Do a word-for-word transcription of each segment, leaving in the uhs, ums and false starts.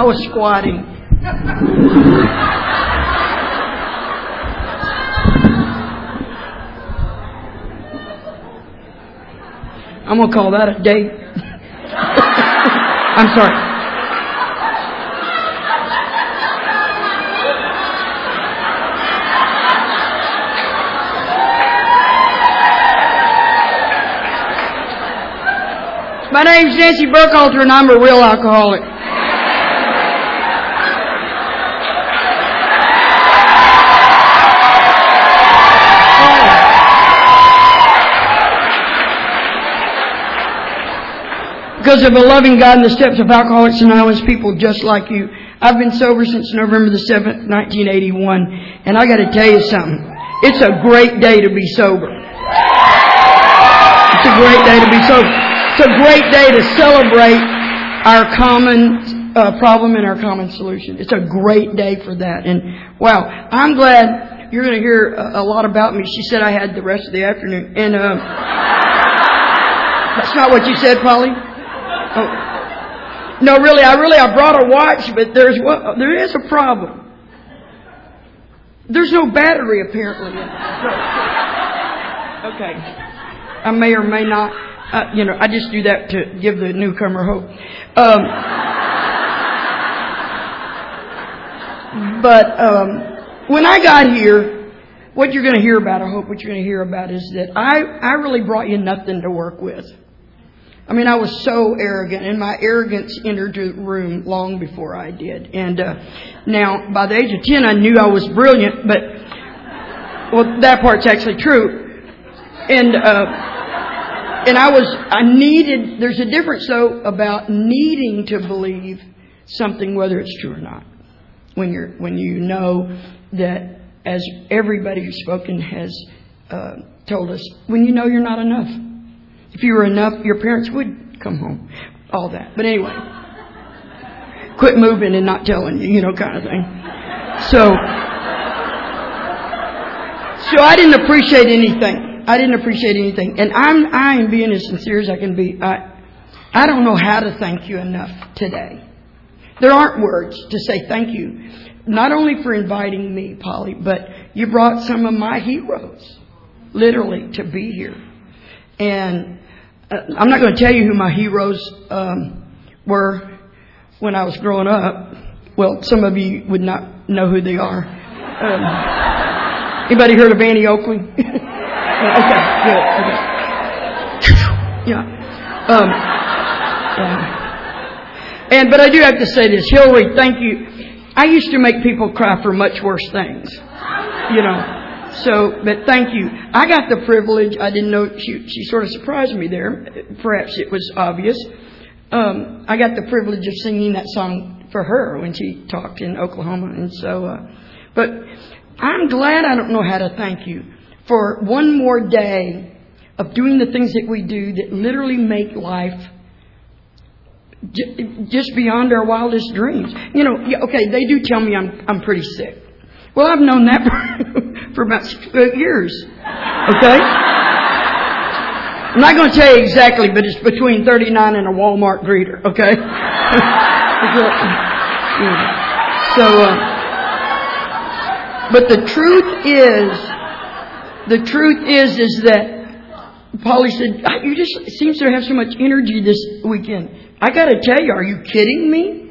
was squatting. I'm going to call that a date. I'm sorry. My name's Nancy Burkhalter, and I'm a real alcoholic. Because of a loving God in the steps of Alcoholics Anonymous, people just like you. I've been sober since November the seventh, nineteen eighty-one, and I got to tell you something. It's a great day to be sober. It's a great day to be sober. It's a great day to celebrate our common uh, problem and our common solution. It's a great day for that. And wow, I'm glad you're going to hear a, a lot about me. She said I had the rest of the afternoon. And uh, that's not what you said, Polly? Oh. No, really, I really, I brought a watch, but there's well, there is a problem. There's no battery, apparently. Okay. I may or may not. Uh, you know, I just do that to give the newcomer hope. Um, but um, when I got here, what you're going to hear about, I hope what you're going to hear about is that I, I really brought you nothing to work with. I mean, I was so arrogant, and my arrogance entered the room long before I did. And uh, now, by the age of ten, I knew I was brilliant, but, well, that part's actually true. And... Uh, And I was, I needed, there's a difference though about needing to believe something, whether it's true or not. When you're, when you know that, as everybody who's spoken has uh, told us, when you know you're not enough. If you were enough, your parents would come home. All that. But anyway, quit moving and not telling you, you know, kind of thing. So, so I didn't appreciate anything. I didn't appreciate anything. And I'm, I am being as sincere as I can be. I, I don't know how to thank you enough today. There aren't words to say thank you. Not only for inviting me, Polly, but you brought some of my heroes, literally, to be here. And uh, I'm not going to tell you who my heroes um, were when I was growing up. Well, some of you would not know who they are. Um, anybody heard of Annie Oakley? Okay, good, okay. Yeah. Um, yeah. And, but I do have to say this. Hillary, thank you. I used to make people cry for much worse things. You know. So, but thank you. I got the privilege. I didn't know. She, she sort of surprised me there. Perhaps it was obvious. Um, I got the privilege of singing that song for her when she talked in Oklahoma. And so, uh, but I'm glad I don't know how to thank you for one more day of doing the things that we do that literally make life j- just beyond our wildest dreams. You know, okay, they do tell me I'm I'm pretty sick. Well, I've known that for, for about six years. Okay? I'm not going to tell you exactly, but it's between thirty-nine and a Walmart greeter. Okay? So, uh, but the truth is, The truth is, is that Polly said, you just seems to have so much energy this weekend. I got to tell you, are you kidding me?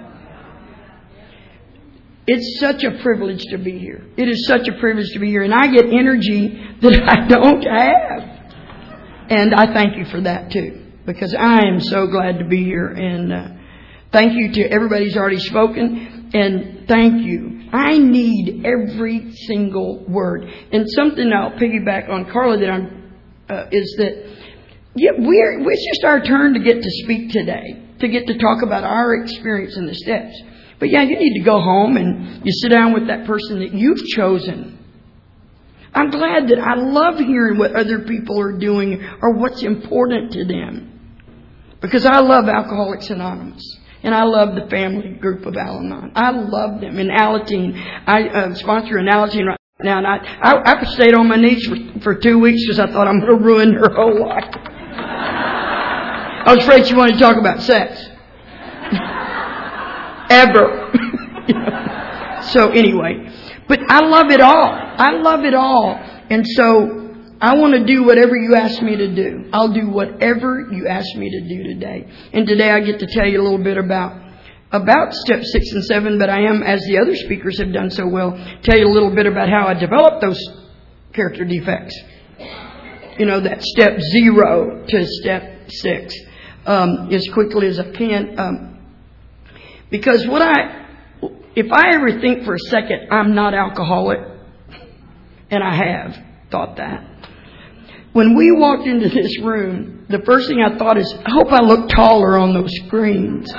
It's such a privilege to be here. It is such a privilege to be here. And I get energy that I don't have. And I thank you for that too. Because I am so glad to be here. And uh, thank you to everybody who's already spoken. And thank you. I need every single word. And something I'll piggyback on Carla that I'm, uh, is that yeah, we're, it's just our turn to get to speak today. To get to talk about our experience in the steps. But yeah, you need to go home and you sit down with that person that you've chosen. I'm glad that I love hearing what other people are doing or what's important to them. Because I love Alcoholics Anonymous. And I love the family group of Al-Anon. I love them. And Alateen, I uh, sponsor an Alateen right now. And I, I, I stayed on my knees for, for two weeks because I thought I'm going to ruin her whole life. I was afraid she wanted to talk about sex. ever. You know? So anyway, but I love it all. I love it all. And so I want to do whatever you ask me to do. I'll do whatever you ask me to do today. And today I get to tell you a little bit about about step six and seven, but I am, as the other speakers have done so well, tell you a little bit about how I developed those character defects. You know, that step zero to step six, um, as quickly as I can. Um, because what I, if I ever think for a second I'm not alcoholic, and I have thought that, when we walked into this room, the first thing I thought is, I hope I look taller on those screens.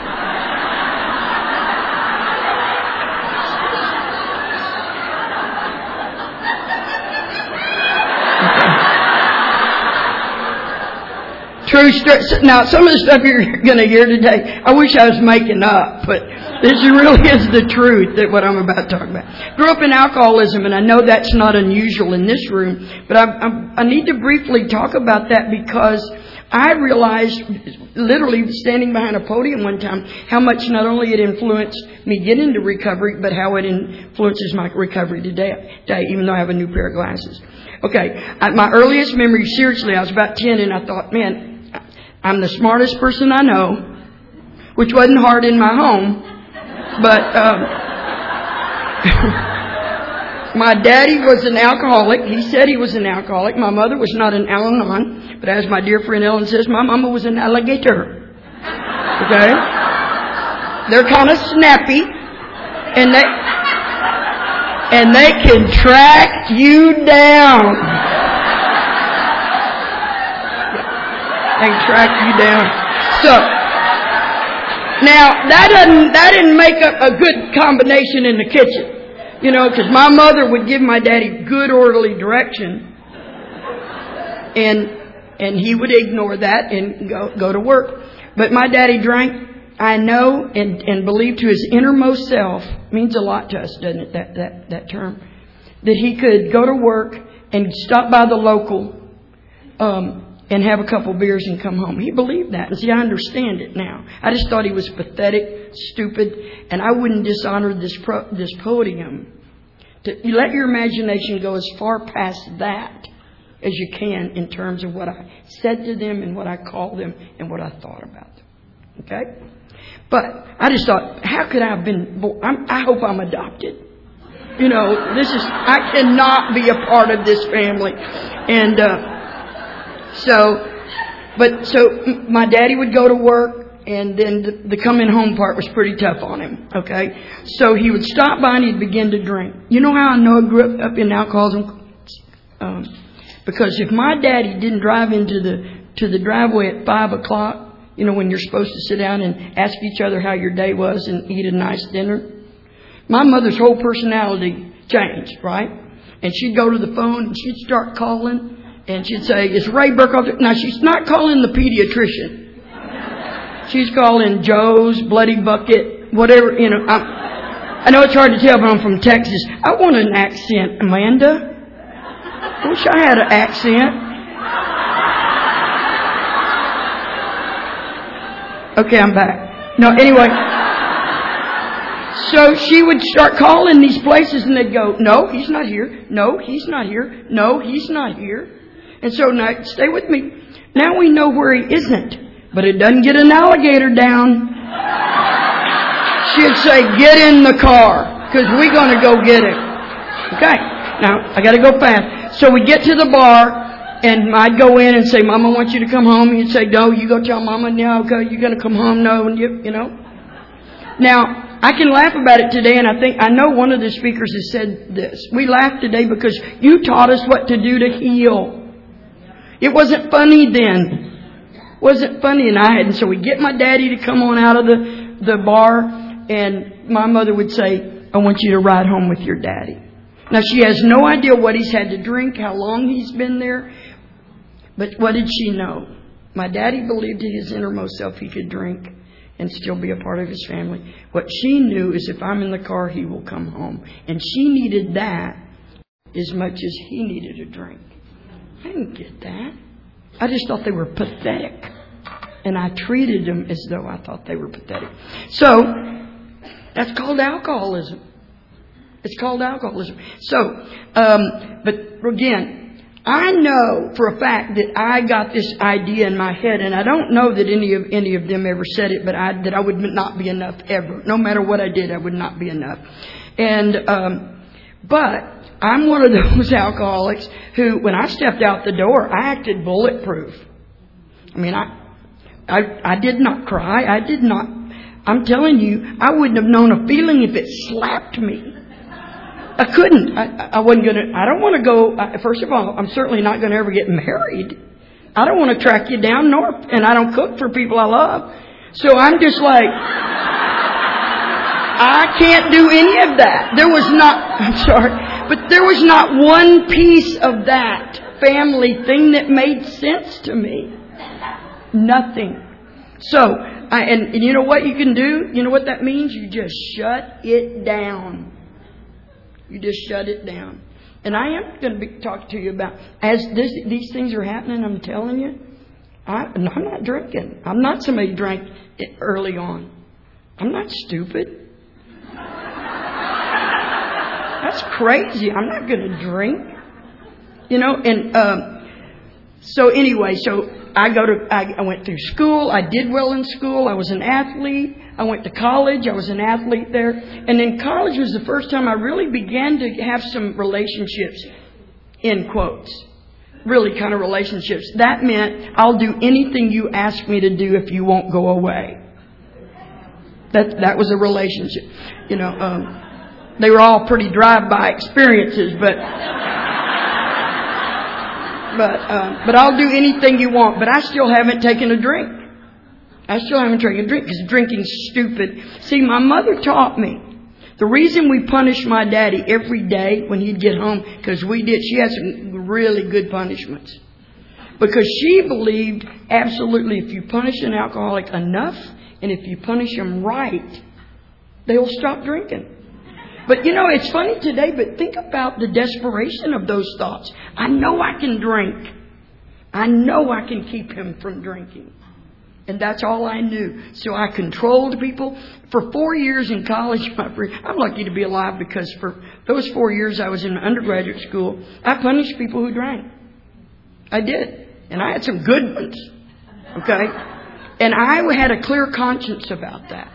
True story. Now, some of the stuff you're going to hear today, I wish I was making up, but this really is the truth that what I'm about to talk about. Grew up in alcoholism, and I know that's not unusual in this room, but I, I, I need to briefly talk about that because I realized, literally standing behind a podium one time, how much not only it influenced me get into recovery, but how it influences my recovery today, today even though I have a new pair of glasses. Okay, I, my earliest memory, seriously, I was about ten, and I thought, man, I'm the smartest person I know, which wasn't hard in my home, but um, my daddy was an alcoholic. He said he was an alcoholic. My mother was not an Al-Anon, but as my dear friend Ellen says, my mama was an alligator. Okay? They're kind of snappy, and they and they can track you down. They can track you down. So now that doesn't that didn't make up a good combination in the kitchen, you know, because my mother would give my daddy good orderly direction, and and he would ignore that and go go to work. But my daddy drank. I know and and believe to his innermost self, means a lot to us, doesn't it? That that that term, that he could go to work and stop by the local. Um, and have a couple beers and come home. He believed that. And see, I understand it now. I just thought he was pathetic, stupid, and I wouldn't dishonor this pro, this podium. To, you let your imagination go as far past that as you can in terms of what I said to them and what I called them and what I thought about them. Okay? But I just thought, how could I have been born? I'm, I hope I'm adopted. You know, this is, I cannot be a part of this family. And, uh, So, but so my daddy would go to work, and then the, the coming home part was pretty tough on him. Okay, so he would stop by and he'd begin to drink. You know how I know I grew up in alcoholism? Um, because if my daddy didn't drive into the to the driveway at five o'clock, you know, when you're supposed to sit down and ask each other how your day was and eat a nice dinner, my mother's whole personality changed, right? And she'd go to the phone and she'd start calling. And she'd say, "Is Ray Burkholder?" Now, she's not calling the pediatrician. She's calling Joe's, Bloody Bucket, whatever, you know. I'm, I know it's hard to tell, but I'm from Texas. I want an accent, Amanda. I wish I had an accent. Okay, I'm back. No, anyway. So she would start calling these places, and they'd go, "No, he's not here. No, he's not here. No, he's not here." And so now, stay with me. Now we know where he isn't, but it doesn't get an alligator down. She'd say, "Get in the car, because we're going to go get him." Okay. Now, I got to go fast. So we get to the bar, and I'd go in and say, "Mama wants you to come home." He'd say, "No, you go tell Mama now, okay, you're going to come home." No, and you, you know. Now, I can laugh about it today, and I think, I know one of the speakers has said this. We laugh today because you taught us what to do to heal. It wasn't funny then. It wasn't funny, and I had. And so we get my daddy to come on out of the, the bar, and my mother would say, "I want you to ride home with your daddy." Now, she has no idea what he's had to drink, how long he's been there. But what did she know? My daddy believed in his innermost self he could drink and still be a part of his family. What she knew is if I'm in the car, he will come home. And she needed that as much as he needed a drink. I didn't get that. I just thought they were pathetic. And I treated them as though I thought they were pathetic. So, That's called alcoholism. It's called alcoholism. So, um, but again, I know for a fact that I got this idea in my head, and I don't know that any of any of them ever said it, but I, that I would not be enough ever. No matter what I did, I would not be enough. And um, but I'm one of those alcoholics who, when I stepped out the door, I acted bulletproof. I mean, I, I, I did not cry. I did not. I'm telling you, I wouldn't have known a feeling if it slapped me. I couldn't. I, I wasn't going to. I don't want to go. First of all, I'm certainly not going to ever get married. I don't want to track you down, nor, and I don't cook for people I love. So I'm just like, I can't do any of that. There was not, I'm sorry, but there was not one piece of that family thing that made sense to me. Nothing. So, I, and, and you know what you can do? You know what that means? You just shut it down. You just shut it down. And I am going to be talking to you about, as this, these things are happening, I'm telling you, I, I'm not drinking. I'm not somebody who drank it early on. I'm not stupid. That's crazy. I'm not going to drink. You know, and um, so anyway, so I go to, I, I went through school. I did well in school. I was an athlete. I went to college. I was an athlete there. And then college was the first time I really began to have some relationships, in quotes. Really kind of relationships. That meant I'll do anything you ask me to do if you won't go away. That that was a relationship. You know, um, they were all pretty drive-by experiences, but but uh, but I'll do anything you want. But I still haven't taken a drink. I still haven't taken a drink because drinking's stupid. See, my mother taught me. The reason we punished my daddy every day when he'd get home, because we did, she had some really good punishments. Because she believed absolutely if you punish an alcoholic enough, and if you punish them right, they'll stop drinking. But you know, it's funny today, but think about the desperation of those thoughts. I know I can drink. I know I can keep him from drinking. And that's all I knew. So I controlled people. For four years in college, my friend, I'm lucky to be alive because for those four years I was in undergraduate school, I punished people who drank. I did. And I had some good ones. Okay? And I had a clear conscience about that.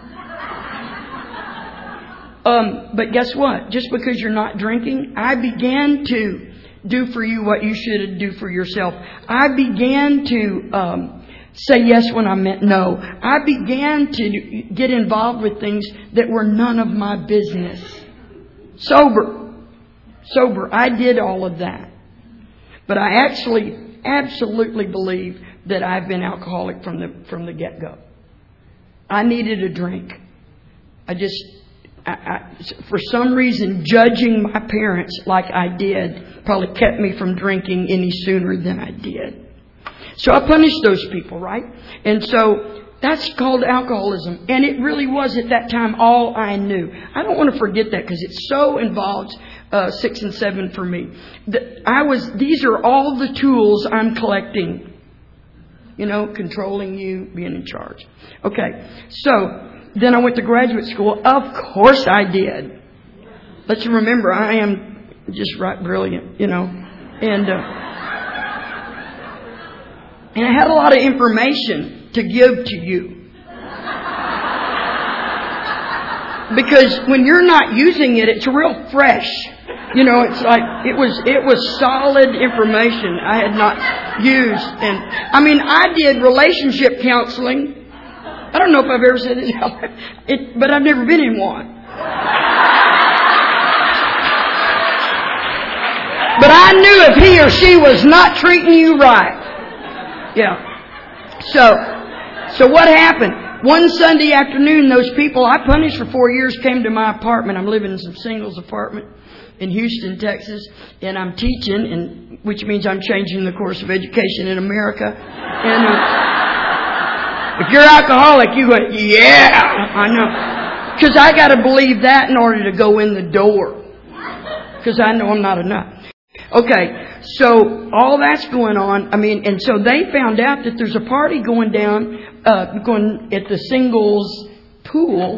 Um, but guess what? Just because you're not drinking, I began to do for you what you should do for yourself. I began to um, say yes when I meant no. I began to get involved with things that were none of my business. Sober. Sober. I did all of that. But I actually absolutely believe that I've been alcoholic from the from the get-go. I needed a drink. I just, I, I, for some reason, judging my parents like I did probably kept me from drinking any sooner than I did. So I punished those people, right? And so that's called alcoholism. And it really was at that time all I knew. I don't want to forget that because it so involves uh, six and seven for me. The, I was. These are all the tools I'm collecting. You know, controlling you, being in charge. Okay, so then I went to graduate school. Of course I did. Let's remember, I am just right brilliant, you know. And uh, and I had a lot of information to give to you. Because when you're not using it, it's real fresh. You know, it's like, it was, it was solid information I had not used. And, I mean, I did relationship counseling. I don't know if I've ever said it, it but I've never been in one. But I knew if he or she was not treating you right. Yeah. So, so what happened? One Sunday afternoon, those people I punished for four years came to my apartment. I'm living in some singles apartment in Houston, Texas, and I'm teaching, and which means I'm changing the course of education in America. And uh, if you're alcoholic, you go, yeah, I know, because I got to believe that in order to go in the door, because I know I'm not enough. Okay, so all that's going on. I mean, and so they found out that there's a party going down, uh, going at the singles pool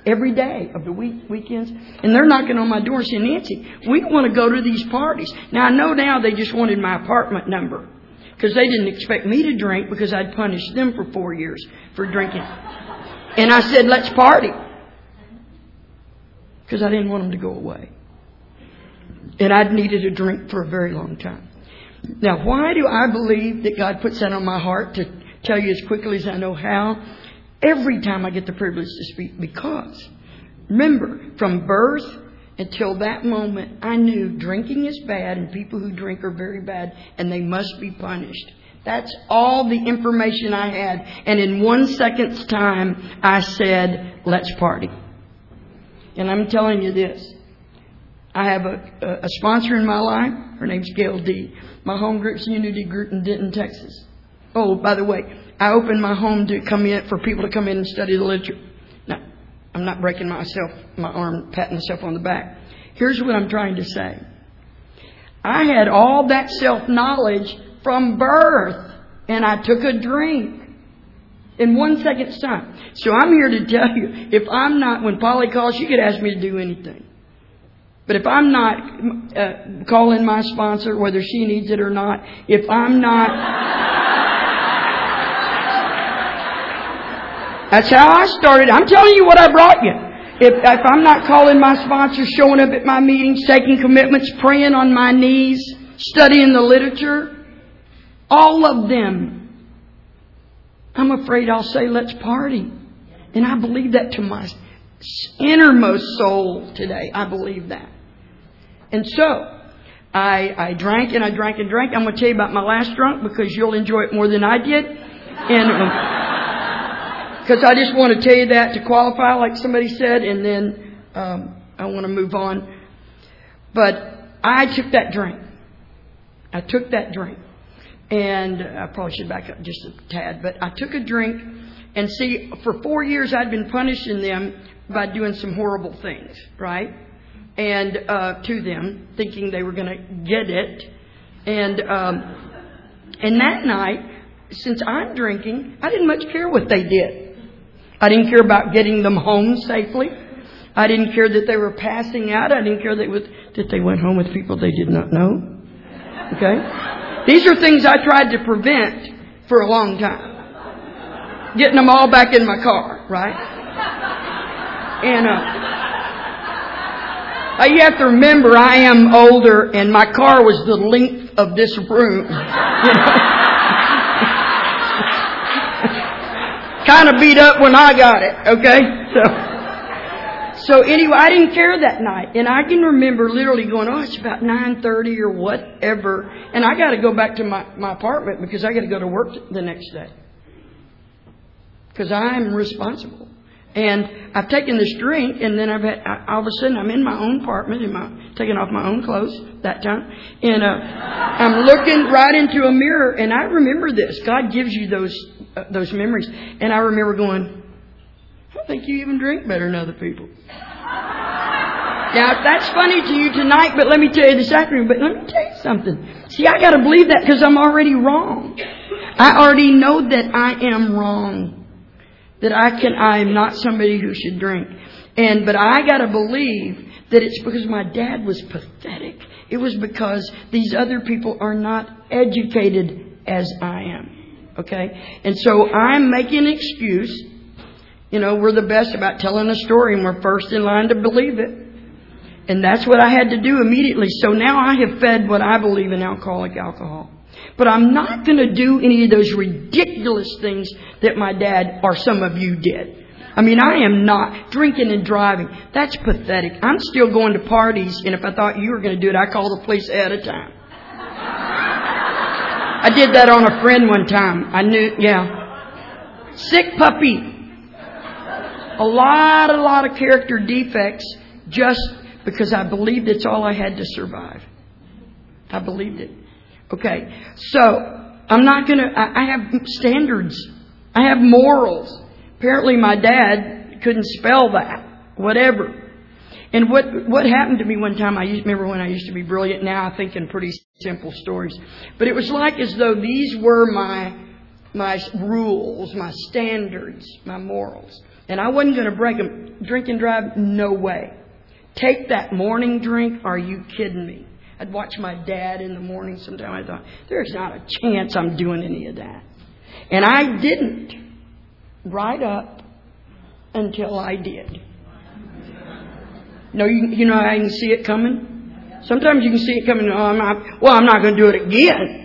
every day of the week, weekends. And they're knocking on my door and saying, Nancy, we want to go to these parties. Now, I know now they just wanted my apartment number because they didn't expect me to drink because I'd punished them for four years for drinking. And I said, let's party. Because I didn't want them to go away. And I'd needed a drink for a very long time. Now, why do I believe that God puts that on my heart to tell you as quickly as I know how? Every time I get the privilege to speak. Because, remember, from birth until that moment, I knew drinking is bad and people who drink are very bad and they must be punished. That's all the information I had. And in one second's time, I said, let's party. And I'm telling you this. I have a, a sponsor in my life. Her name's Gail D. My home group's Unity Group in Denton, Texas. Oh, by the way, I opened my home to come in for people to come in and study the literature. Now, I'm not breaking myself, my arm, patting myself on the back. Here's what I'm trying to say. I had all that self-knowledge from birth, and I took a drink in one second's time. So I'm here to tell you, if I'm not, when Polly calls, she could ask me to do anything. But if I'm not uh, calling my sponsor, whether she needs it or not, if I'm not... That's how I started. I'm telling you what I brought you. If, if I'm not calling my sponsor, showing up at my meetings, taking commitments, praying on my knees, studying the literature, all of them, I'm afraid I'll say, let's party. And I believe that to my innermost soul today. I believe that. And so, I, I drank and I drank and drank. I'm going to tell you about my last drunk because you'll enjoy it more than I did. And because um, I just want to tell you that to qualify, like somebody said, and then um, I want to move on. But I took that drink. I took that drink. And I probably should back up just a tad. But I took a drink. And see, for four years I'd been punishing them by doing some horrible things, right? And uh, to them, thinking they were going to get it. And um, and that night, since I'm drinking, I didn't much care what they did. I didn't care about getting them home safely. I didn't care that they were passing out. I didn't care that, with, that they went home with people they did not know. Okay? These are things I tried to prevent for a long time. Getting them all back in my car, right? And uh, uh, you have to remember, I am older, and my car was the length of this room. You know? Kind of beat up when I got it, okay? So, so anyway, I didn't care that night, and I can remember literally going, "Oh, it's about nine thirty or whatever," and I got to go back to my my apartment because I got to go to work the next day. Because I'm responsible. And I've taken this drink, and then I've had, all of a sudden I'm in my own apartment, in my, taking off my own clothes that time. And uh, I'm looking right into a mirror, and I remember this. God gives you those uh, those memories. And I remember going, I don't think you even drink better than other people. Now, that's funny to you tonight, but let me tell you this afternoon. But let me tell you something. See, I got to believe that because I'm already wrong. I already know that I am wrong. That I can, I am not somebody who should drink. And, but I gotta believe that it's because my dad was pathetic. It was because these other people are not educated as I am. Okay? And so I'm making an excuse. You know, we're the best about telling a story and we're first in line to believe it. And that's what I had to do immediately. So now I have fed what I believe in alcoholic alcohol. But I'm not going to do any of those ridiculous things that my dad or some of you did. I mean, I am not drinking and driving. That's pathetic. I'm still going to parties, and if I thought you were going to do it, I'd call the police ahead of time. I did that on a friend one time. I knew, yeah. Sick puppy. A lot, a lot of character defects just because I believed it's all I had to survive. I believed it. Okay, so I'm not going to, I have standards. I have morals. Apparently my dad couldn't spell that, whatever. And what what happened to me one time, I used, remember when I used to be brilliant, now I think in pretty simple stories. But it was like as though these were my my rules, my standards, my morals. And I wasn't going to break them. Drink and drive? No way. Take that morning drink? Are you kidding me? I'd watch my dad in the morning sometime. I thought, there's not a chance I'm doing any of that. And I didn't. Right up until I did. No, you, you know how I can see it coming? Sometimes you can see it coming. Oh, I'm not, well, I'm not going to do it again.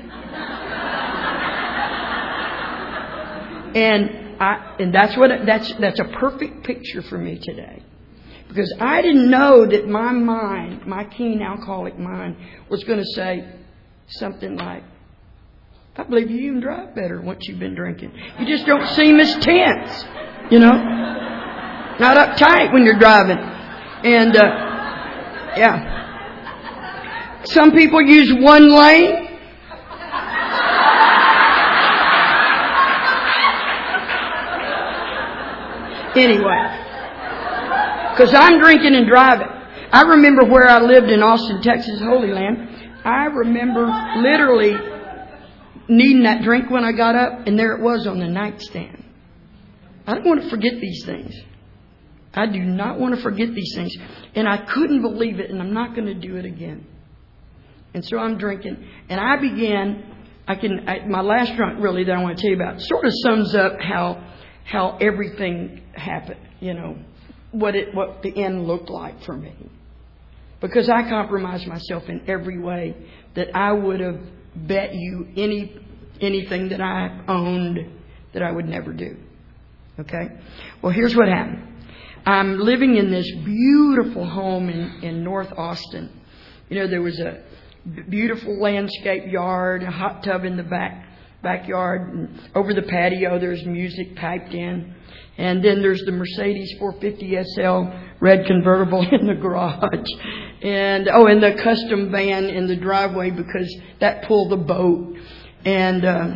And I, and that's what that's that's a perfect picture for me today, because I didn't know that my mind, my keen alcoholic mind, was going to say something like, "I believe you even drive better once you've been drinking. You just don't seem as tense, you know, not uptight when you're driving." And uh, yeah, some people use one lane. Anyway, because I'm drinking and driving. I remember where I lived in Austin, Texas, Holy Land. I remember literally needing that drink when I got up, and there it was on the nightstand. I don't want to forget these things. I do not want to forget these things. And I couldn't believe it, and I'm not going to do it again. And so I'm drinking, and I began, I can, I, my last drunk really that I want to tell you about sort of sums up how how everything happened, you know, what it what the end looked like for me. Because I compromised myself in every way that I would have bet you any anything that I owned that I would never do. Okay? Well, here's what happened. I'm living in this beautiful home in, in North Austin. You know, there was a beautiful landscape yard, a hot tub in the back backyard, and over the patio there's music piped in, and then there's the Mercedes four fifty S L red convertible in the garage, and oh, and the custom van in the driveway because that pulled the boat, and uh,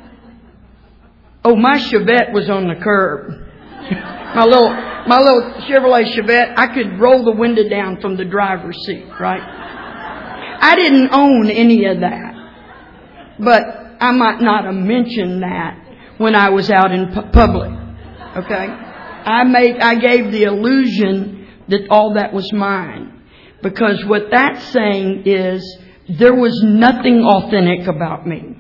oh, my Chevette was on the curb. my little my little Chevrolet Chevette, I could roll the window down from the driver's seat, right? I didn't own any of that, but I might not have mentioned that when I was out in pu- public. Okay? I made, I gave the illusion that all that was mine. Because what that's saying is there was nothing authentic about me.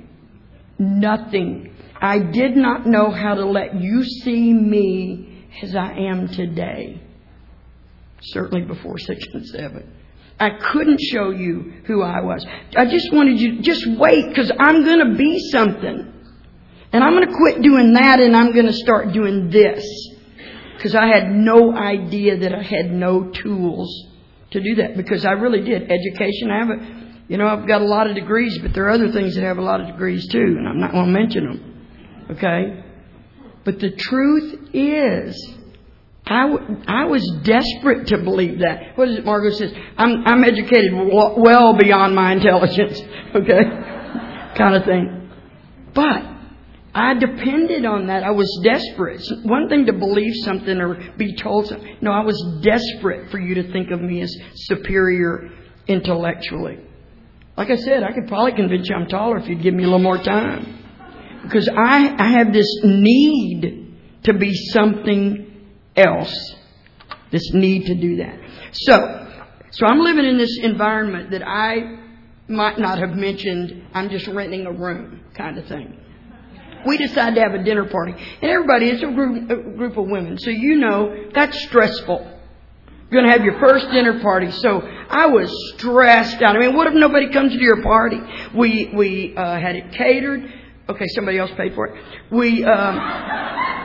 Nothing. I did not know how to let you see me as I am today. Certainly before six and seven. I couldn't show you who I was. I just wanted you to just wait, because I'm going to be something. And I'm going to quit doing that, and I'm going to start doing this. Because I had no idea that I had no tools to do that. Because I really did. Education, I have a, you know, I've got a lot of degrees, but there are other things that have a lot of degrees too, and I'm not going to mention them. Okay? But the truth is, I, w- I was desperate to believe that. What is it Margot says? I'm, I'm educated w- well beyond my intelligence. Okay? Kind of thing. But I depended on that. I was desperate. It's one thing to believe something or be told something. No, I was desperate for you to think of me as superior intellectually. Like I said, I could probably convince you I'm taller if you'd give me a little more time. Because I, I have this need to be something else. This need to do that. So, so I'm living in this environment that I might not have mentioned. I'm just renting a room kind of thing. We decided to have a dinner party. And everybody, it's a group, a group of women. So you know, that's stressful. You're going to have your first dinner party. So I was stressed out. I mean, what if nobody comes to your party? We, we uh, had it catered. Okay, somebody else paid for it. We, um...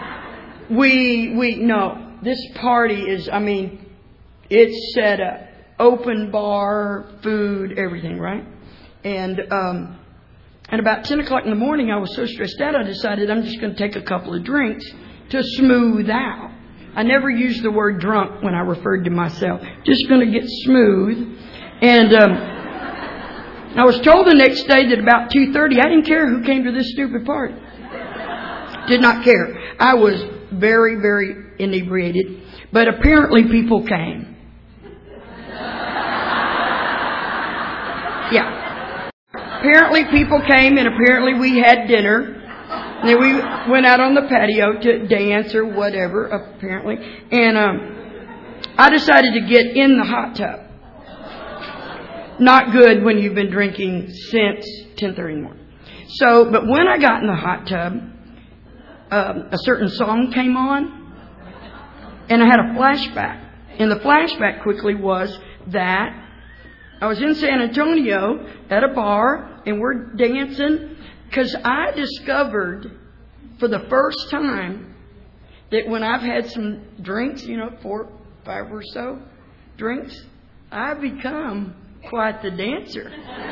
We, we, no, this party is, I mean, it's set up. Open bar, food, everything, right? And, um, at about ten o'clock in the morning, I was so stressed out, I decided I'm just going to take a couple of drinks to smooth out. I never used the word drunk when I referred to myself. Just going to get smooth. And, um, I was told the next day that about two thirty, I didn't care who came to this stupid party. Did not care. I was very, very inebriated. But apparently people came. Yeah. Apparently people came, and apparently we had dinner. And then we went out on the patio to dance or whatever, apparently. And um, I decided to get in the hot tub. Not good when you've been drinking since ten thirty in the morning. So, but when I got in the hot tub, um, a certain song came on, and I had a flashback. And the flashback quickly was that I was in San Antonio at a bar, and we're dancing, because I discovered for the first time that when I've had some drinks, you know, four, five or so drinks, I've become quite the dancer.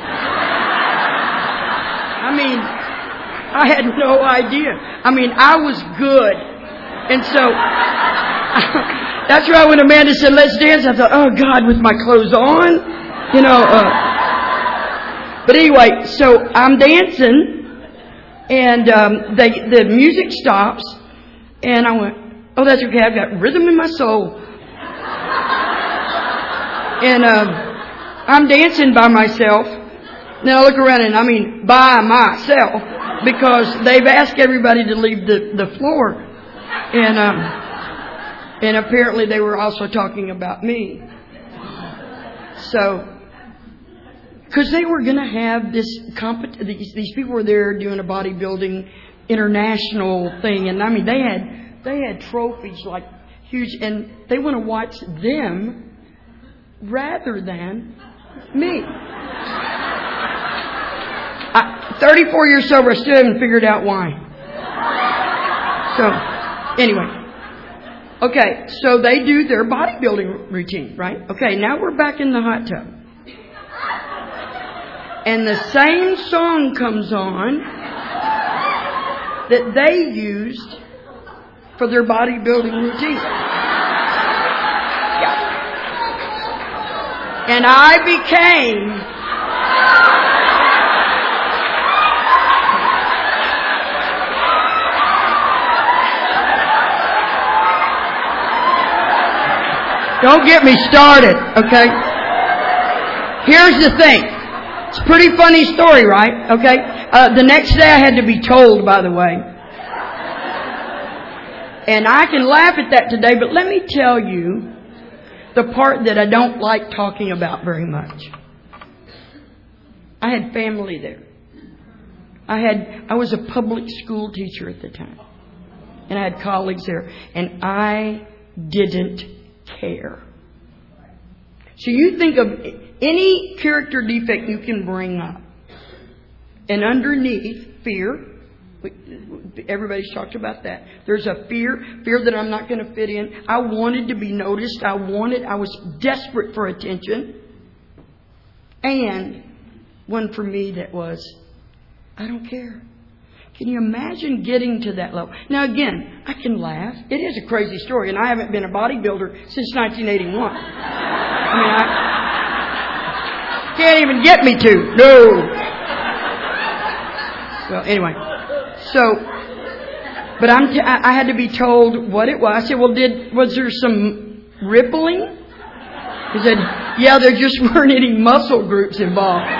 I mean, I had no idea. I mean, I was good. And so, that's why when Amanda said, let's dance, I thought, oh God, with my clothes on, you know. Uh. But anyway, so I'm dancing, and um, they, the music stops, and I went, oh, that's okay, I've got rhythm in my soul. And um, I'm dancing by myself. Then I look around and I mean by myself, because they've asked everybody to leave the, the floor. And um, and apparently they were also talking about me. So, because they were going to have this compet- these, these people were there doing a bodybuilding international thing, and I mean they had they had trophies like huge, and they want to watch them rather than me. I, thirty-four years sober, I still haven't figured out why. So, anyway. Okay, so they do their bodybuilding routine, right? Okay, now we're back in the hot tub. And the same song comes on that they used for their bodybuilding routine. Yeah. And I became Don't get me started, okay? Here's the thing. It's a pretty funny story, right? Okay? Uh, the next day I had to be told, by the way. And I can laugh at that today, but let me tell you the part that I don't like talking about very much. I had family there. I had, I was a public school teacher at the time. And I had colleagues there. And I didn't care. So you think of any character defect you can bring up. And underneath, fear. Everybody's talked about that. There's a fear. Fear that I'm not going to fit in. I wanted to be noticed. I wanted, I was desperate for attention. And one for me that was, I don't care. Can you imagine getting to that level? Now again, I can laugh. It is a crazy story, and I haven't been a bodybuilder since nineteen eighty-one. I mean, I can't even get me to. No. Well, anyway. So, but I'm t- I had to be told what it was. I said, well, did was there some rippling? He said, yeah, there just weren't any muscle groups involved.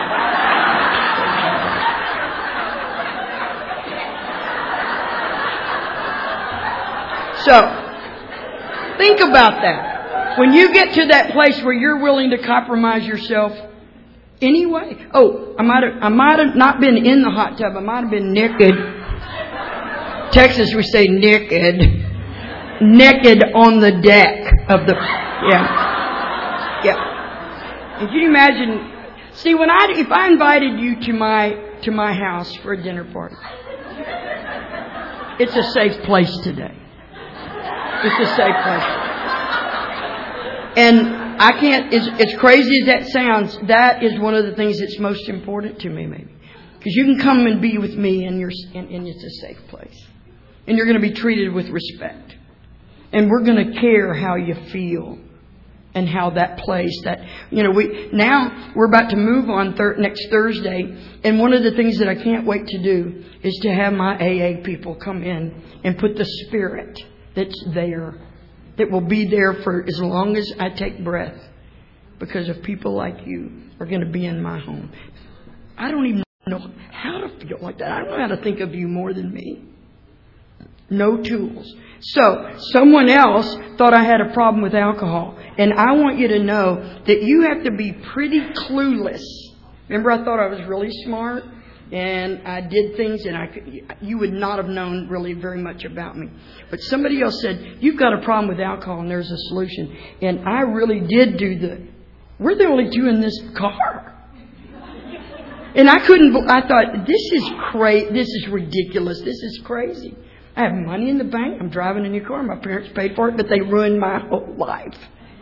So, think about that. When you get to that place where you're willing to compromise yourself anyway. Oh, I might have, I might have not been in the hot tub. I might have been naked. Texas, we say naked. Naked on the deck of the, yeah. Yeah. And can you imagine, see, when I, if I invited you to my, to my house for a dinner party, it's a safe place today. It's a safe place. And I can't, as, as crazy as that sounds, that is one of the things that's most important to me, maybe. Because you can come and be with me and, you're, and, and it's a safe place. And you're going to be treated with respect. And we're going to care how you feel. And how that place, that, you know, we, now we're about to move on thir- next Thursday. And one of the things that I can't wait to do is to have my A A people come in and put the spirit that's there, that will be there for as long as I take breath, because of people like you are going to be in my home. I don't even know how to feel like that. I don't know how to think of you more than me. No tools. So, someone else thought I had a problem with alcohol. And I want you to know that you have to be pretty clueless. Remember, I thought I was really smart, and I did things, and I could, you would not have known really very much about me. But somebody else said, you've got a problem with alcohol, and there's a solution. And I really did do the, we're the only two in this car. And I couldn't, I thought, this is crazy, this is ridiculous, this is crazy. I have money in the bank, I'm driving a new car, my parents paid for it, but they ruined my whole life.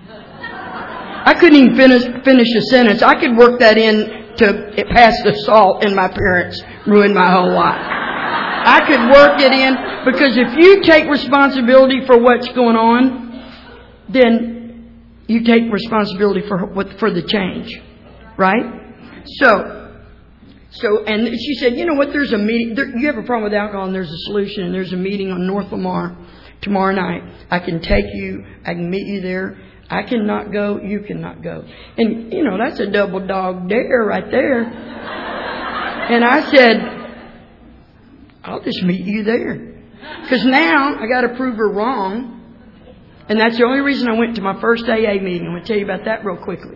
I couldn't even finish, finish a sentence. I could work that in to pass the salt, and my parents ruined my whole life. I could work it in, because if you take responsibility for what's going on, then you take responsibility for what, for the change. Right? So, So, and she said, you know what, there's a meeting, there, you have a problem with alcohol and there's a solution, and there's a meeting on North Lamar tomorrow night. I can take you, I can meet you there. I cannot go, you cannot go. And, you know, that's a double dog dare right there. And I said, I'll just meet you there. Because now I got to prove her wrong. And that's the only reason I went to my first A A meeting. I'm going to tell you about that real quickly.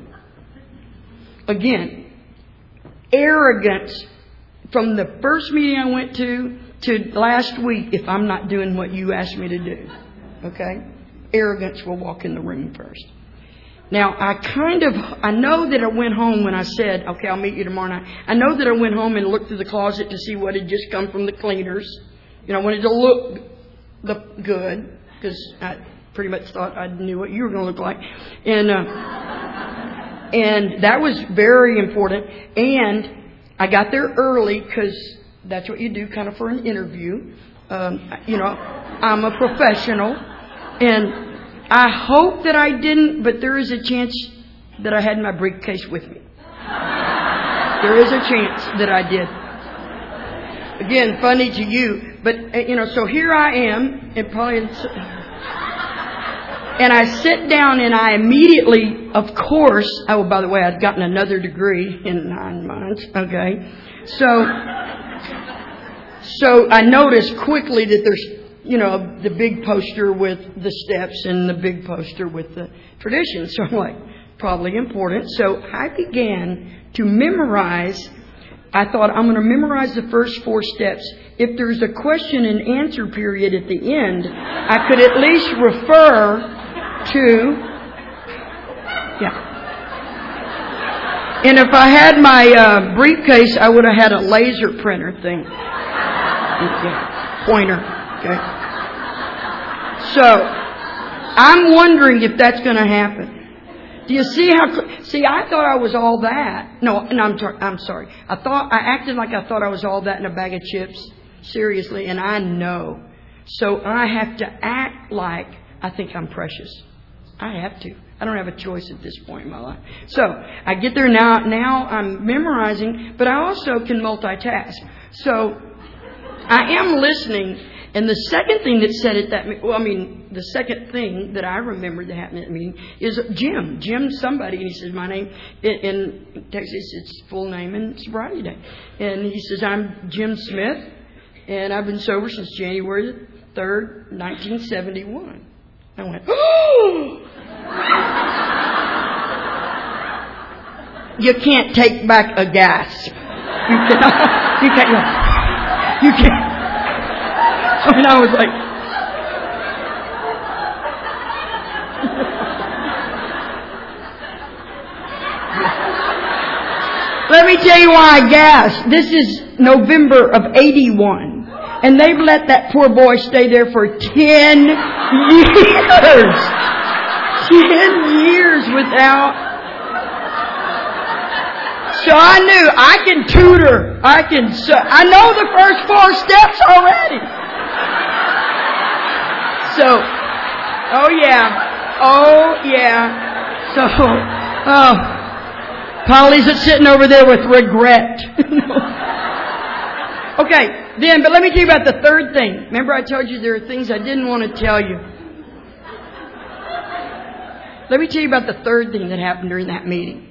Again, arrogance from the first meeting I went to to last week, if I'm not doing what you asked me to do. Okay? Arrogance will walk in the room first. Now, I kind of, I know that I went home when I said, okay, I'll meet you tomorrow night. I know that I went home and looked through the closet to see what had just come from the cleaners. You know, I wanted to look the good, because I pretty much thought I knew what you were going to look like. And, uh, And that was very important. And I got there early because that's what you do kind of for an interview. Um, you know, I'm a professional. And I hope that I didn't, but there is a chance that I had my briefcase with me. There is a chance that I did. Again, funny to you. But, you know, so here I am. And probably... And I sit down and I immediately, of course, oh, by the way, I'd gotten another degree in nine months. Okay. So, so I noticed quickly that there's, you know, the big poster with the steps and the big poster with the tradition. So I'm like, probably important. So I began to memorize. I thought, I'm going to memorize the first four steps. If there's a question and answer period at the end, I could at least refer to, yeah. And if I had my uh, briefcase, I would have had a laser printer thing. Yeah. Pointer. Okay. So, I'm wondering if that's going to happen. Do you see how, see, I thought I was all that. No, no, I'm, tar- I'm sorry. I thought, I acted like I thought I was all that in a bag of chips. Seriously. And I know. So I have to act like I think I'm precious. I have to. I don't have a choice at this point in my life. So I get there now. Now I'm memorizing, but I also can multitask. So I am listening. And the second thing that said at that, well, I mean, the second thing that I remembered that happened at the meeting is Jim. Jim somebody, and he says, my name, in, in Texas, it's full name and sobriety day. And he says, I'm Jim Smith, and I've been sober since January third, nineteen seventy-one. I went, oh! You can't take back a gasp. You cannot. You can't. You can't. I mean, I was like, let me tell you why I gasped. This is November of eighty-one. And they've let that poor boy stay there for ten years. Ten years without. So I knew I can tutor. I can. So I know the first four steps already. So, oh yeah, oh yeah. So, oh, Polly's sitting over there with regret. Okay. Then, but let me tell you about the third thing. Remember I told you there are things I didn't want to tell you. Let me tell you about the third thing that happened during that meeting.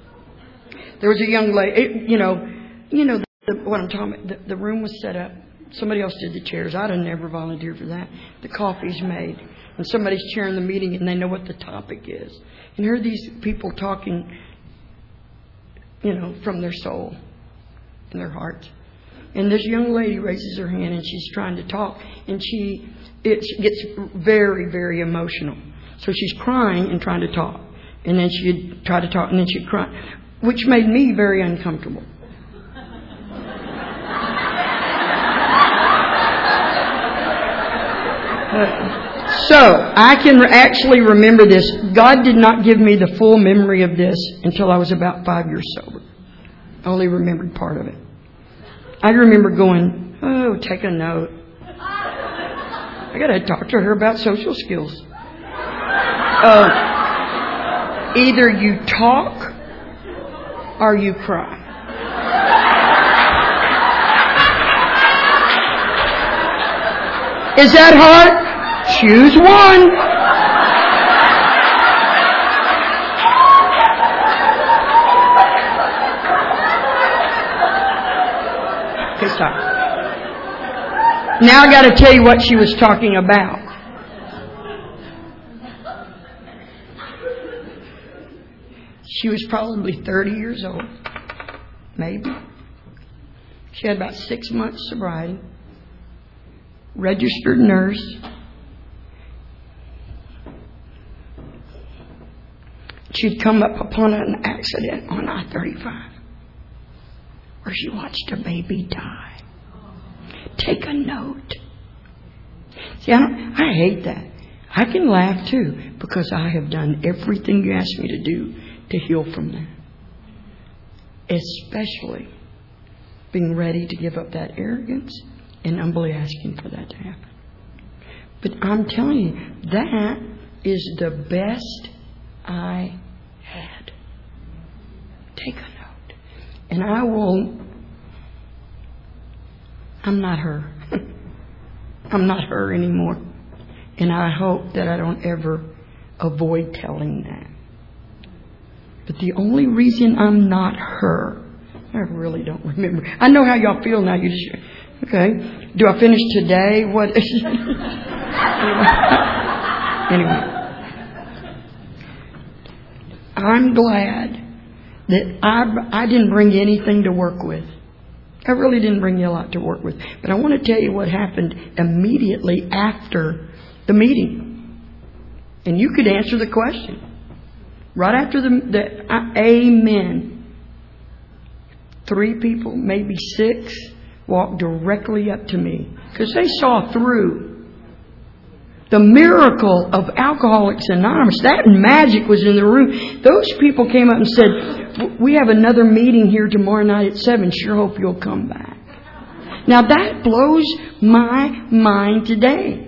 There was a young lady, you know, you know the, what I'm talking about. The, the room was set up Somebody else did the chairs. I'd have never volunteered for that. The coffee's made. And somebody's chairing the meeting and they know what the topic is. And here are these people talking, you know, from their soul and their hearts. And this young lady raises her hand and she's trying to talk. And she it gets very, very emotional. So she's crying and trying to talk. And then she'd try to talk and then she'd cry. Which made me very uncomfortable. So, I can actually remember this. God did not give me the full memory of this until I was about five years sober. I only remembered part of it. I remember going, oh, take a note. I got to talk to her about social skills. Uh, either you talk or you cry. Is that hard? Choose one. Okay, stop. Now I got to tell you what she was talking about. She was probably thirty years old, maybe. She had about six months sobriety. Registered nurse. She'd come up upon an accident on I thirty-five where she watched a baby die. Take a note. See, I, don't, I hate that. I can laugh too because I have done everything you asked me to do to heal from that. Especially being ready to give up that arrogance and humbly asking for that to happen. But I'm telling you, that is the best I had. Take a note. And I will... I'm not her. I'm not her anymore. And I hope that I don't ever avoid telling that. But the only reason I'm not her, I really don't remember. I know how y'all feel now. You just... Okay. Do I finish today? What? Anyway. I'm glad that I, I didn't bring you anything to work with. I really didn't bring you a lot to work with. But I want to tell you what happened immediately after the meeting. And you could answer the question. Right after the, the uh, amen. Three people, maybe six, walked directly up to me because they saw through the miracle of Alcoholics Anonymous. That magic was in the room. Those people came up and said, we have another meeting here tomorrow night at seven. Sure hope you'll come back. Now that blows my mind today.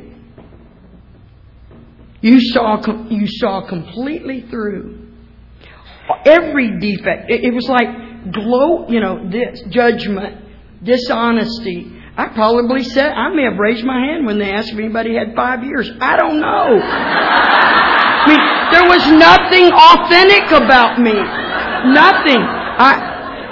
You saw, you saw completely through every defect. It, it was like glow, you know, this judgment, dishonesty. I probably said, I may have raised my hand when they asked if anybody had five years. I don't know. I mean, there was nothing authentic about me. Nothing. I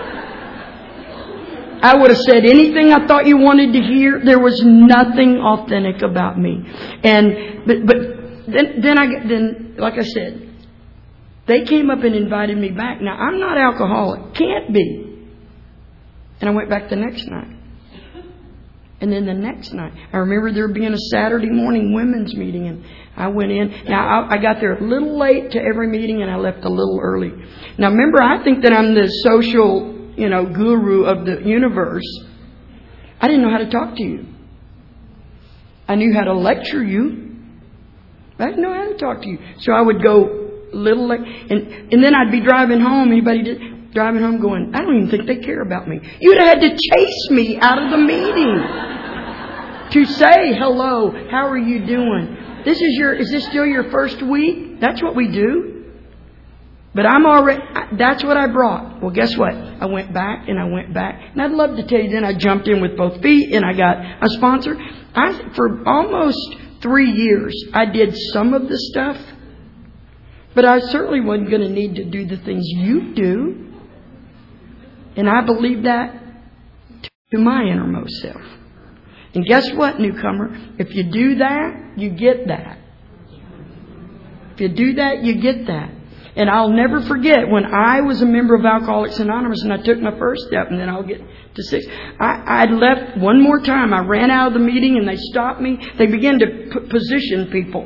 I would have said anything I thought you wanted to hear. There was nothing authentic about me. And but but then then I then like I said, they came up and invited me back. Now I'm not alcoholic. Can't be. And I went back the next night. And then the next night, I remember there being a Saturday morning women's meeting, and I went in. Now, I, I got there a little late to every meeting, and I left a little early. Now, remember, I think that I'm the social, you know, guru of the universe. I didn't know how to talk to you. I knew how to lecture you. I didn't know how to talk to you. So I would go a little late, and, and then I'd be driving home. Anybody did? Driving home going, I don't even think they care about me. You'd have had to chase me out of the meeting to say hello. How are you doing? This is your, is this still your first week? That's what we do. But I'm already, that's what I brought. Well, guess what? I went back and I went back. And I'd love to tell you then I jumped in with both feet and I got a sponsor. I, for almost three years, I did some of the stuff. But I certainly wasn't going to need to do the things you do. And I believe that to my innermost self. And guess what, newcomer? If you do that, you get that. If you do that, you get that. And I'll never forget when I was a member of Alcoholics Anonymous and I took my first step, and then I'll get to six. I, I left one more time. I ran out of the meeting and they stopped me. They began to p- position people.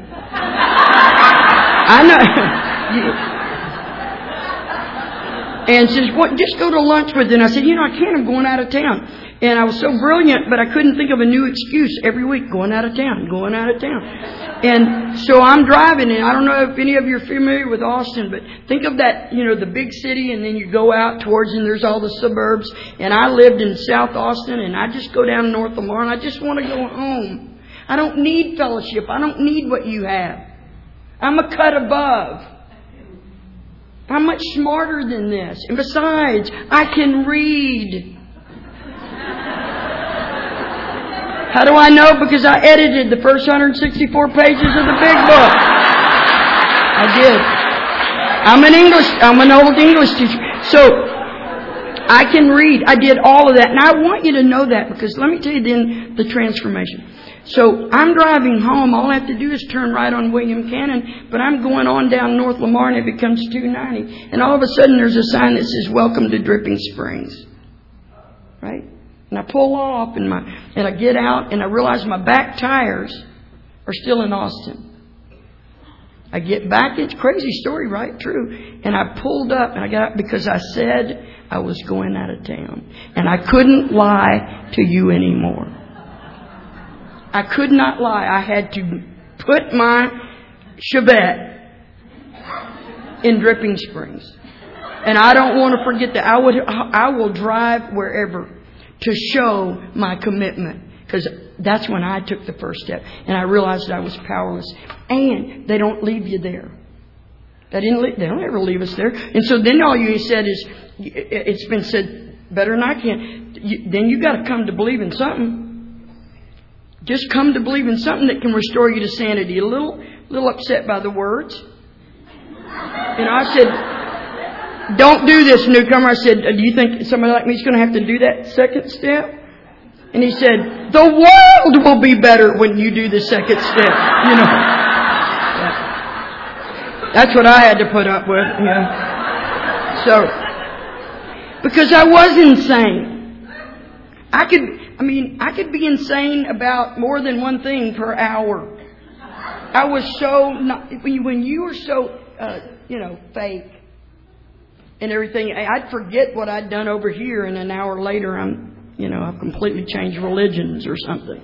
I know. And says, "What? Just go to lunch with them." And I said, "You know, I can't. I'm going out of town." And I was so brilliant, but I couldn't think of a new excuse every week. Going out of town, going out of town. And so I'm driving, and I don't know if any of you are familiar with Austin, but think of that, you know, the big city, and then you go out towards, and there's all the suburbs. And I lived in South Austin, and I just go down North Lamar, and I just want to go home. I don't need fellowship. I don't need what you have. I'm a cut above. I'm much smarter than this. And besides, I can read. How do I know? Because I edited the first one hundred sixty-four pages of the big book. I did. I'm an English, I'm an old English teacher. So, I can read. I did all of that. And I want you to know that, because let me tell you then the transformation. So, I'm driving home. All I have to do is turn right on William Cannon. But I'm going on down North Lamar, and it becomes two ninety. And all of a sudden there's a sign that says, "Welcome to Dripping Springs." Right? And I pull off, and my and I get out, and I realize my back tires are still in Austin. I get back. It's a crazy story, right? True. And I pulled up, and I got up because I said I was going out of town. And I couldn't lie to you anymore. I could not lie. I had to put my Chevette in Dripping Springs. And I don't want to forget that. I would, I will drive wherever to show my commitment. Because that's when I took the first step. And I realized I was powerless. And they don't leave you there. They didn't leave, they don't ever leave us there. And so then all you said is, it's been said better than I can. You, then you got to come to believe in something. Just come to believe in something that can restore you to sanity. A little, little upset by the words. And I said, "Don't do this, newcomer." I said, "Do you think somebody like me is going to have to do that second step?" And he said, "The world will be better when you do the second step." You know. Yeah. That's what I had to put up with. Yeah. So, because I was insane. I could, I mean, I could be insane about more than one thing per hour. I was so, not, when you were so, uh, you know, fake and everything, I'd forget what I'd done over here, and an hour later I'm, you know, I've completely changed religions or something.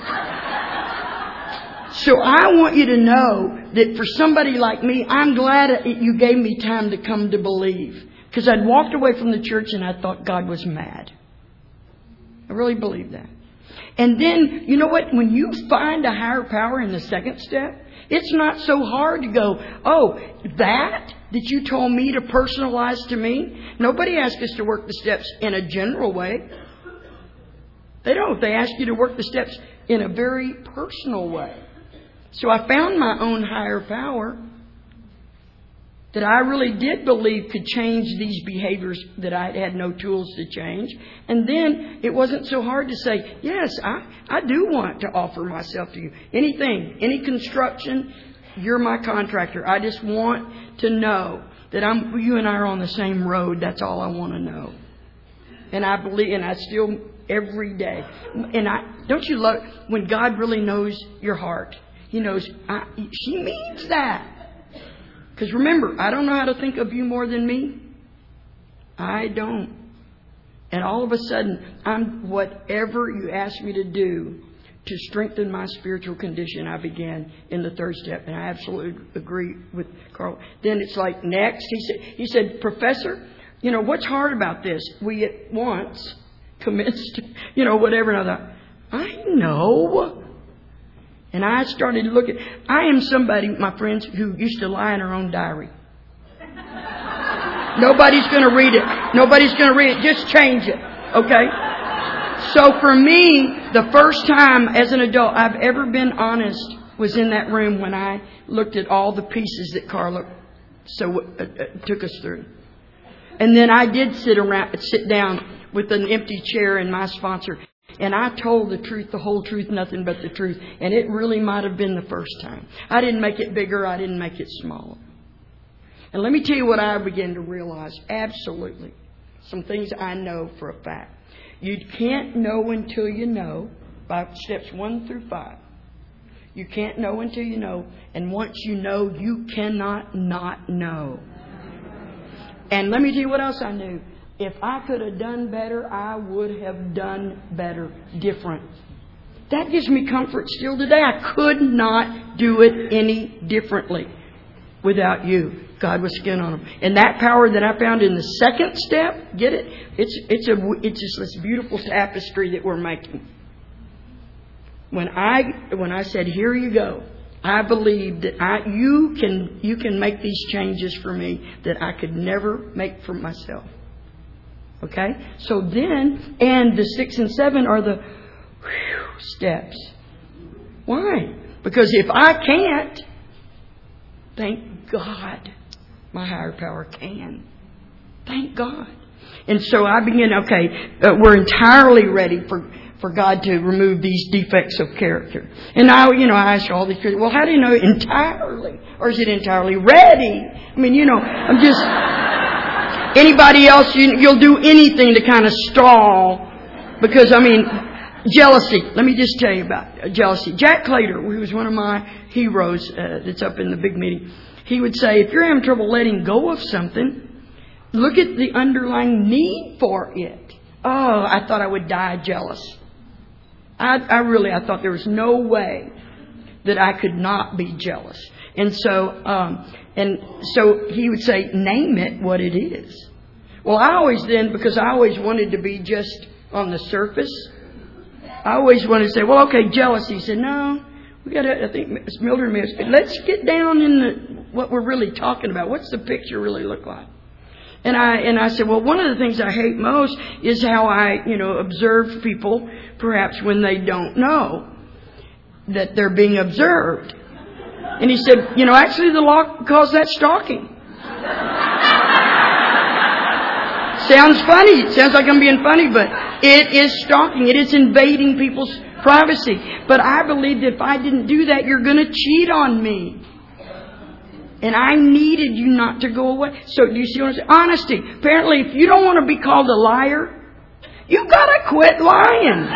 So I want you to know that for somebody like me, I'm glad you gave me time to come to believe. Because I'd walked away from the church and I thought God was mad. I really believe that. And then, you know what? When you find a higher power in the second step, it's not so hard to go, "Oh, that that you told me to personalize to me." Nobody asks us to work the steps in a general way. They don't. They ask you to work the steps in a very personal way. So I found my own higher power that I really did believe could change these behaviors that I had no tools to change. And then it wasn't so hard to say, "Yes, I, I do want to offer myself to you. Anything, any construction, you're my contractor. I just want to know that I'm, you and I are on the same road. That's all I want to know." And I believe, and I still, every day. And I, don't you love when God really knows your heart? He knows, I, she means that. Because remember, I don't know how to think of you more than me. I don't. And all of a sudden, I'm whatever you ask me to do to strengthen my spiritual condition, I began in the third step. And I absolutely agree with Carl. Then it's like, next, he said, he said, "Professor, you know, what's hard about this? We at once commenced, you know, whatever." And I thought, I know. And I started looking. I am somebody, my friends, who used to lie in her own diary. Nobody's going to read it. Nobody's going to read it. Just change it. Okay? So for me, the first time as an adult I've ever been honest was in that room when I looked at all the pieces that Carla so uh, uh, took us through. And then I did sit around, sit down with an empty chair and my sponsor. And I told the truth, the whole truth, nothing but the truth. And it really might have been the first time. I didn't make it bigger. I didn't make it smaller. And let me tell you what I began to realize. Absolutely. Some things I know for a fact. You can't know until you know. By steps one through five. You can't know until you know. And once you know, you cannot not know. And let me tell you what else I knew. If I could have done better, I would have done better, different. That gives me comfort still today. I could not do it any differently without you. God with skin on them. And that power that I found in the second step, get it? It's it's a it's just this beautiful tapestry that we're making. When I when I said, here you go, I believe that I you can you can make these changes for me that I could never make for myself. Okay? So then, and the six and seven are the whew, steps. Why? Because if I can't, thank God my higher power can. Thank God. And so I begin, okay, uh, we're entirely ready for, for God to remove these defects of character. And now, you know, I ask all these people, well, how do you know entirely? Or is it entirely ready? I mean, you know, I'm just... Anybody else, you, you'll do anything to kind of stall. Because, I mean, jealousy. Let me just tell you about jealousy. Jack Claytor, who was one of my heroes uh, that's up in the big meeting, he would say, if you're having trouble letting go of something, look at the underlying need for it. Oh, I thought I would die jealous. I, I really, I thought there was no way that I could not be jealous. And so, um, and so he would say, name it what it is. Well, I always then, because I always wanted to be just on the surface, I always wanted to say, well, okay, jealousy. He said, no, we got to, I think Mildred may have said, let's get down in the, what we're really talking about. What's the picture really look like? And I, and I said, well, one of the things I hate most is how I, you know, observe people, perhaps when they don't know that they're being observed. And he said, you know, actually the law calls that stalking. Sounds funny. Sounds like I'm being funny, but it is stalking. It is invading people's privacy. But I believe that if I didn't do that, you're going to cheat on me. And I needed you not to go away. So do you see what I'm saying? Honesty. Apparently, if you don't want to be called a liar, you've got to quit lying.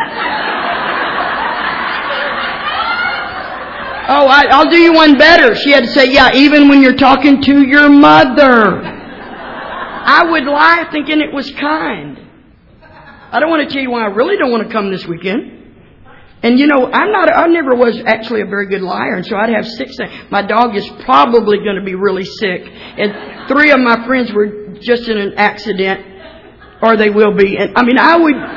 Oh, I, I'll do you one better. She had to say, yeah, even when you're talking to your mother. I would lie thinking it was kind. I don't want to tell you why I really don't want to come this weekend. And you know, I'm not, I never was actually a very good liar. And so I'd have six things. My dog is probably going to be really sick. And three of my friends were just in an accident. Or they will be. And I mean, I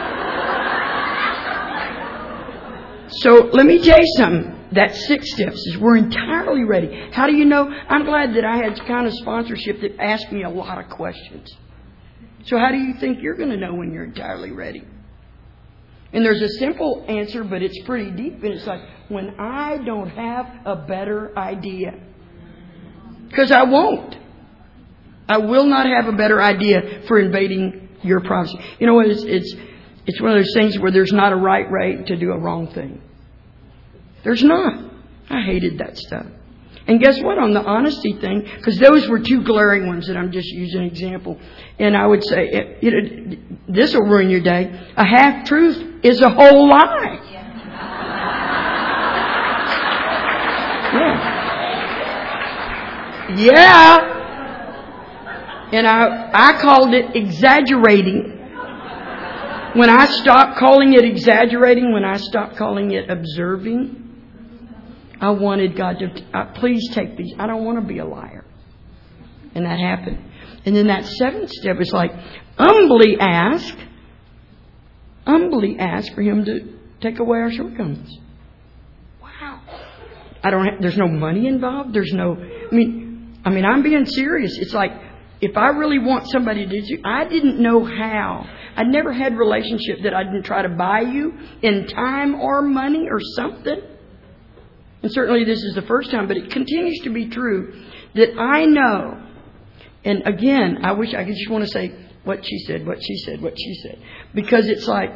would. So let me tell you something. That six steps is we're entirely ready. How do you know? I'm glad that I had kind of sponsorship that asked me a lot of questions. So how do you think you're going to know when you're entirely ready? And there's a simple answer, but it's pretty deep. And it's like, when I don't have a better idea. Because I won't. I will not have a better idea for invading your privacy. You know what? It's, it's, it's one of those things where there's not a right way to do a wrong thing. There's not. I hated that stuff. And guess what? On the honesty thing, because those were two glaring ones that I'm just using an example. And I would say, it, it, this will ruin your day. A half-truth is a whole lie. Yeah. Yeah. And I, I called it exaggerating. When I stopped calling it exaggerating, when I stopped calling it observing, I wanted God to, uh, please take these. I don't want to be a liar. And that happened. And then that seventh step is like, humbly ask, humbly ask for Him to take away our shortcomings. Wow. I don't have, there's no money involved. There's no, I mean, I mean, I'm being serious. It's like, if I really want somebody to do, I didn't know how. I never had a relationship that I didn't try to buy you in time or money or something. And certainly this is the first time, but it continues to be true that I know. And again, I wish I could just want to say what she said, what she said, what she said. Because it's like,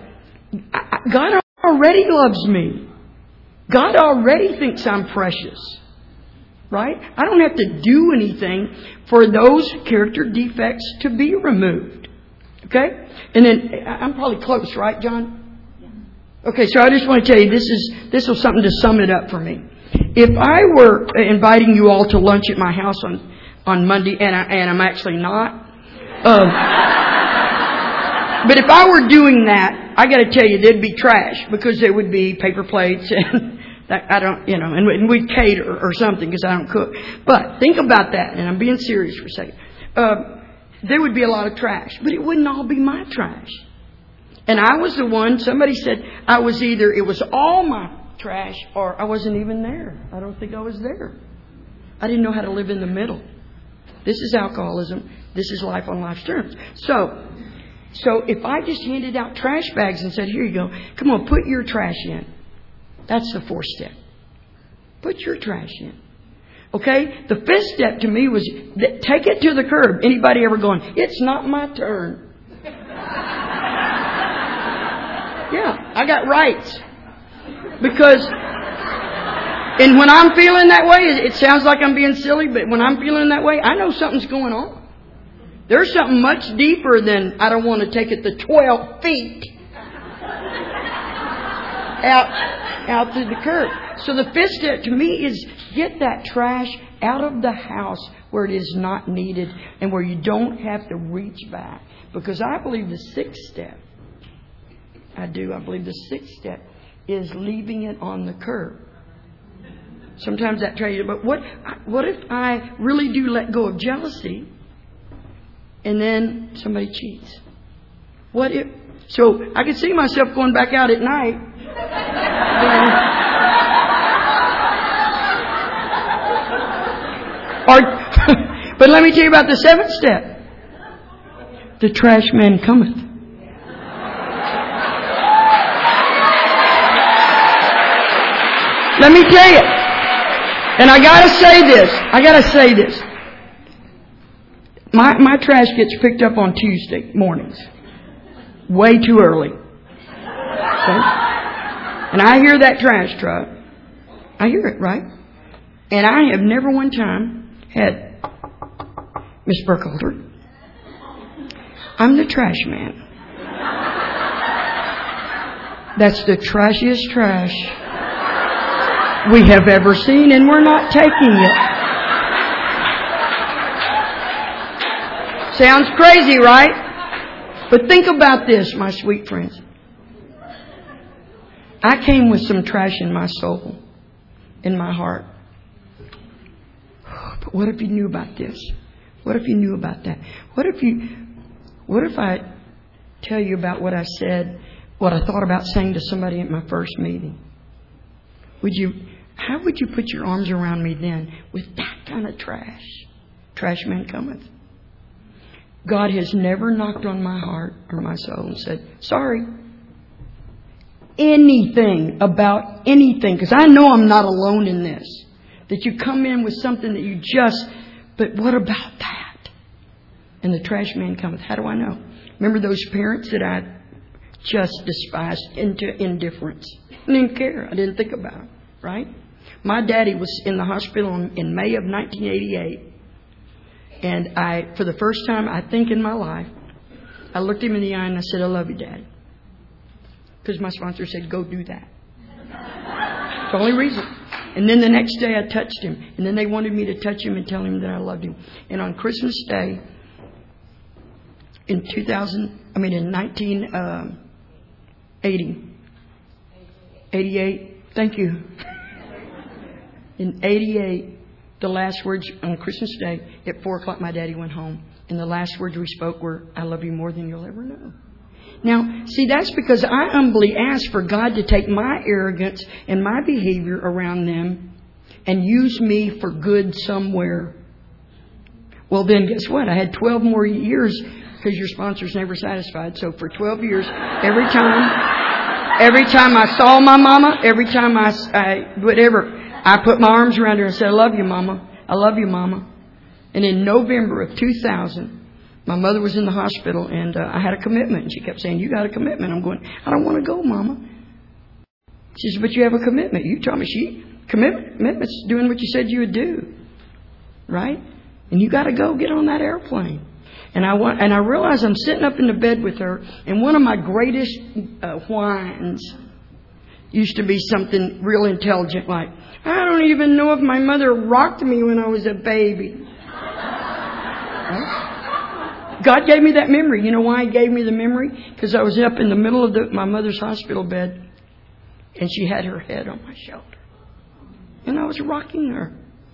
I, God already loves me. God already thinks I'm precious. Right? I don't have to do anything for those character defects to be removed. Okay? And then, I'm probably close, right, John? Okay, so I just want to tell you, this is this was something to sum it up for me. If I were inviting you all to lunch at my house on, on Monday, and, I, and I'm actually not, um, but if I were doing that, I got to tell you, there'd be trash, because there would be paper plates and that I don't, you know, and, and we'd cater or something because I don't cook. But think about that, and I'm being serious for a second. Uh, there would be a lot of trash, but it wouldn't all be my trash. And I was the one, somebody said I was either, it was all my trash or I wasn't even there. I don't think I was there. I didn't know how to live in the middle. This is alcoholism. This is life on life's terms. So, so if I just handed out trash bags and said, here you go, come on, put your trash in. That's the fourth step. Put your trash in. Okay? The fifth step to me was th- take it to the curb. Anybody ever going, it's not my turn? Yeah, I got rights. Because, and when I'm feeling that way, it, it sounds like I'm being silly, but when I'm feeling that way, I know something's going on. There's something much deeper than I don't want to take it the twelve feet out. out to the curb. So the fifth step to me is get that trash out of the house where it is not needed and where you don't have to reach back. Because I believe the sixth step, I do, I believe the sixth step is leaving it on the curb. Sometimes that trash, but what, what if I really do let go of jealousy and then somebody cheats? What if, so I could see myself going back out at night. Or, but let me tell you about the seventh step. The trash man cometh. Let me tell you. And I gotta say this. I gotta say this. My, my trash gets picked up on Tuesday mornings. Way too early. Okay? And I hear that trash truck. I hear it, right? And I have never one time had, Miss Burkholder, I'm the trash man. That's the trashiest trash we have ever seen, and we're not taking it. Sounds crazy, right? But think about this, my sweet friends. I came with some trash in my soul, in my heart. But what if you knew about this? What if you knew about that? What if you, what if I tell you about what I said, what I thought about saying to somebody at my first meeting? Would you, how would you put your arms around me then with that kind of trash? Trash man cometh. God has never knocked on my heart or my soul and said, sorry. Anything about anything, because I know I'm not alone in this. That you come in with something that you just, but what about that? And the trash man cometh. How do I know? Remember those parents that I just despised into indifference? I didn't care. I didn't think about it. Right? My daddy was in the hospital in, in May of nineteen eighty-eight. And I, for the first time, I think in my life, I looked him in the eye and I said, I love you, Daddy. Because my sponsor said, go do that. It's the only reason. And then the next day I touched him. And then they wanted me to touch him and tell him that I loved him. And on Christmas Day, in two thousand, I mean in nineteen eighty, eighty-eight, thank you. In eighty-eight, the last words on Christmas Day, at four o'clock, my daddy went home. And the last words we spoke were, I love you more than you'll ever know. Now, see, that's because I humbly asked for God to take my arrogance and my behavior around them and use me for good somewhere. Well, then guess what? I had twelve more years because your sponsor's never satisfied. So for twelve years, every time, every time I saw my mama, every time I, I whatever, I put my arms around her and said, I love you, Mama. I love you, Mama. And in November of two thousand, my mother was in the hospital, and uh, I had a commitment. And she kept saying, you got a commitment. I'm going, I don't want to go, Mama. She said, but you have a commitment. You told me she commitment, commitment's doing what you said you would do. Right? And you got to go get on that airplane. And I want, and I realize I'm sitting up in the bed with her, and one of my greatest uh, whines used to be something real intelligent like, I don't even know if my mother rocked me when I was a baby. Right? God gave me that memory. You know why He gave me the memory? Because I was up in the middle of the, my mother's hospital bed, and she had her head on my shoulder. And I was rocking her.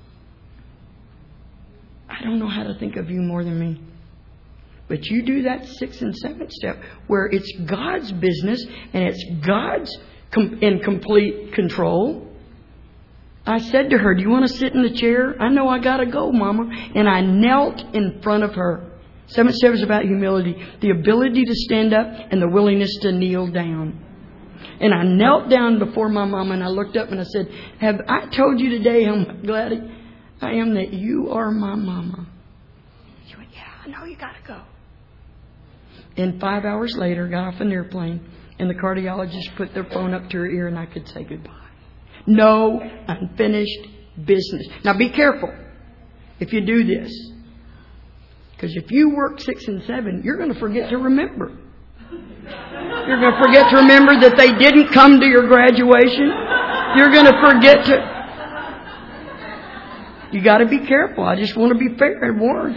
I don't know how to think of you more than me. But you do that sixth and seventh step where it's God's business and it's God's com- in complete control. I said to her, do you want to sit in the chair? I know I got to go, Mama. And I knelt in front of her. Seventh step is about humility. The ability to stand up and the willingness to kneel down. And I knelt down before my mama and I looked up and I said, have I told you today how glad I am that you are my mama? She went, yeah, I know you got to go. And five hours later, got off an airplane and the cardiologist put their phone up to her ear and I could say goodbye. No unfinished business. Now be careful if you do this. Because if you work six and seven, you're going to forget to remember. You're going to forget to remember that they didn't come to your graduation. You're going to forget to... You got to be careful. I just want to be fair and warn.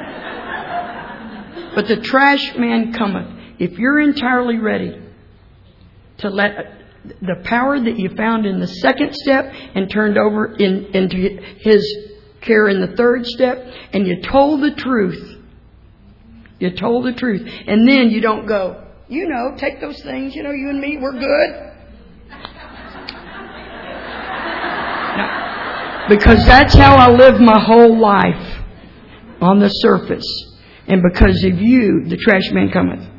But the trash man cometh. If you're entirely ready to let the power that you found in the second step and turned over in, into His care in the third step, and you told the truth. You told the truth. And then you don't go, you know, take those things, you know, you and me, we're good. No, because that's how I lived my whole life on the surface. And because of you, the trash man cometh.